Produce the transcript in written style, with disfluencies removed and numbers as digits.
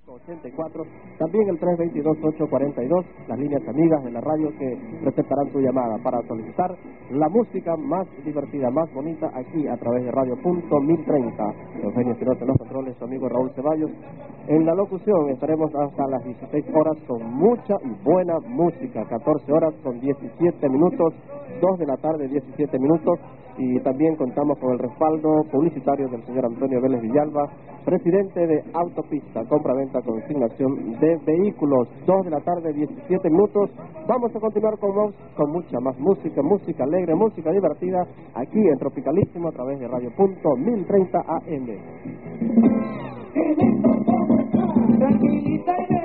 84, también el 322-842, las líneas amigas de la radio que receptarán su llamada para solicitar la música más divertida, más bonita, aquí a través de Radio Punto 1030. Eugenio Espinosa en los controles, su amigo Raúl Ceballos. En la locución estaremos hasta las 16 horas con mucha y buena música, 14 horas con 17 minutos, 2 de la tarde 17 minutos, y también contamos con el respaldo publicitario del señor Antonio Vélez Villalba, presidente de Autopista, compra-venta, consignación de vehículos. 2 de la tarde 17 minutos. Vamos a continuar con mucha más música, música alegre, música divertida, aquí en Tropicalísimo a través de Radio Punto 1030 AM. Tranquilita